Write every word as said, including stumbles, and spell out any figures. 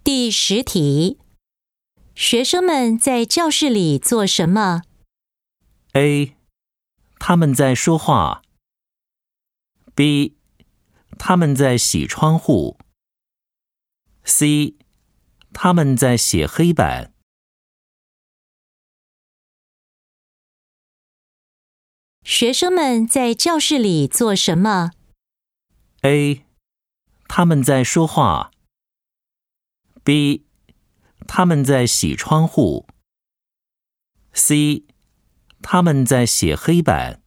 第十题，学生们在教室里做什么？ A. 他们在说话。 B. 他们在洗窗户。 C. 他们在写黑板。 学生们在教室里做什么？ A. 他们在说话。 B. 他们在洗窗户。 C. 他们在写黑板。